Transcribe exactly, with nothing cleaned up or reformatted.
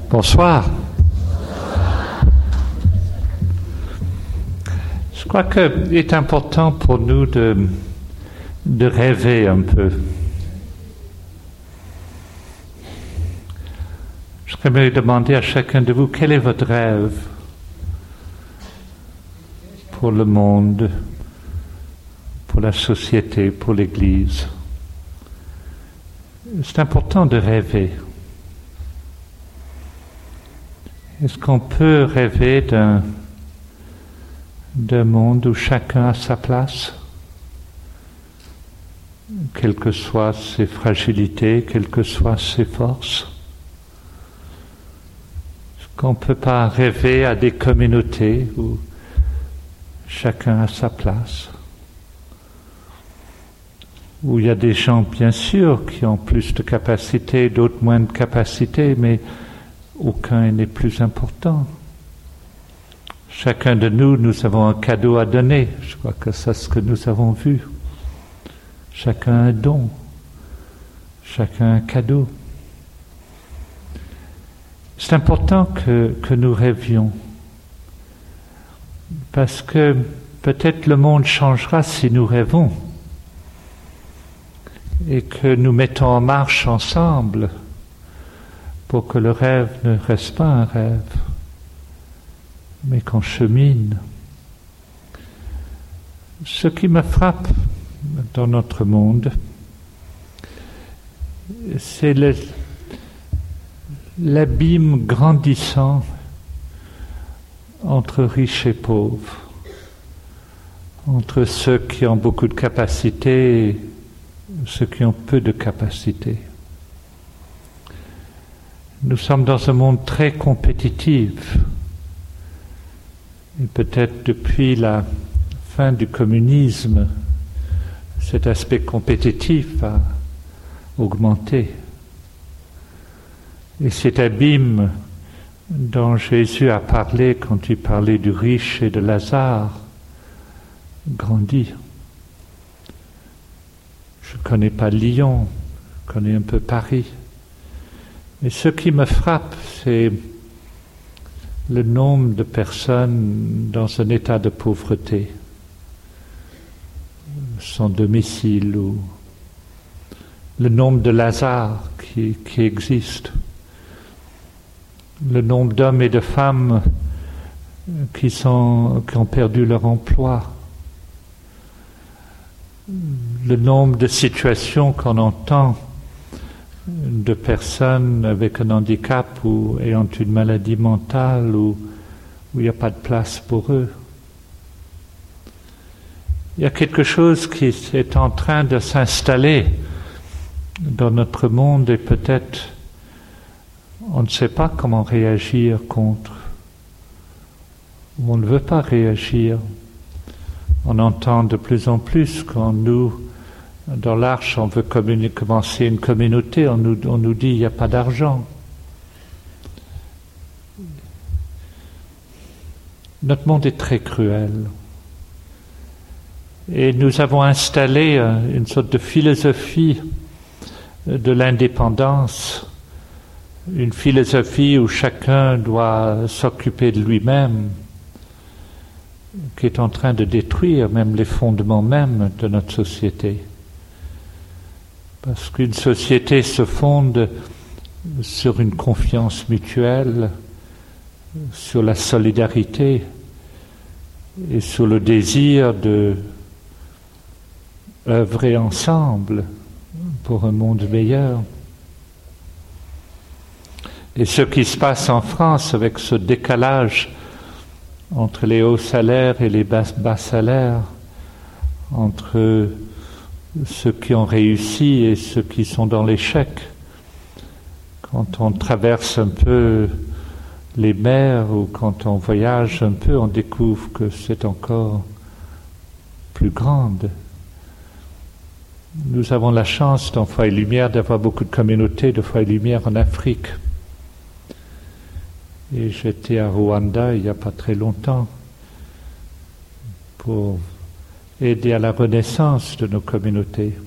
Bonsoir. Je crois qu'il est important pour nous de, de rêver un peu. Je voudrais demander à chacun de vous, quel est votre rêve pour le monde, pour la société, pour l'Église? C'est important de rêver. Est-ce qu'on peut rêver d'un, d'un monde où chacun a sa place, quelles que soient ses fragilités, quelles que soient ses forces? Est-ce qu'on ne peut pas rêver à des communautés où chacun a sa place, où il y a des gens, bien sûr, qui ont plus de capacités, d'autres moins de capacités, mais aucun n'est plus important. Chacun de nous, nous avons un cadeau à donner. Je crois que c'est ce que nous avons vu. Chacun un don. Chacun un cadeau. C'est important que, que nous rêvions. Parce que peut-être le monde changera si nous rêvons. Et que nous mettons en marche ensemble pour que le rêve ne reste pas un rêve, mais qu'on chemine. Ce qui me frappe dans notre monde, c'est le, l'abîme grandissant entre riches et pauvres, entre ceux qui ont beaucoup de capacités et ceux qui ont peu de capacités. Nous sommes dans un monde très compétitif. Et peut-être depuis la fin du communisme, cet aspect compétitif a augmenté. Et cet abîme dont Jésus a parlé quand il parlait du riche et de Lazare grandit. Je ne connais pas Lyon, je connais un peu Paris. Mais ce qui me frappe, c'est le nombre de personnes dans un état de pauvreté, sans domicile, ou le nombre de Lazare qui, qui existent, le nombre d'hommes et de femmes qui, sont, qui ont perdu leur emploi, le nombre de situations qu'on entend de personnes avec un handicap ou ayant une maladie mentale ou où il n'y a pas de place pour eux. Il y a quelque chose qui est en train de s'installer dans notre monde et peut-être on ne sait pas comment réagir contre. On ne veut pas réagir. On entend de plus en plus quand nous, dans l'Arche, on veut communi- commencer une communauté, on nous, on nous dit il n'y a pas d'argent. Notre monde est très cruel. Et nous avons installé une sorte de philosophie de l'indépendance, une philosophie où chacun doit s'occuper de lui-même, qui est en train de détruire même les fondements mêmes de notre société. Parce qu'une société se fonde sur une confiance mutuelle, sur la solidarité et sur le désir de œuvrer ensemble pour un monde meilleur. Et ce qui se passe en France avec ce décalage entre les hauts salaires et les bas, bas salaires, entre ceux qui ont réussi et ceux qui sont dans l'échec. Quand on traverse un peu les mers ou quand on voyage un peu, on découvre que c'est encore plus grande. Nous avons la chance dans Foi et Lumière d'avoir beaucoup de communautés de Foi et Lumière en Afrique. Et j'étais à Rwanda il n'y a pas très longtemps pour aider à la renaissance de nos communautés.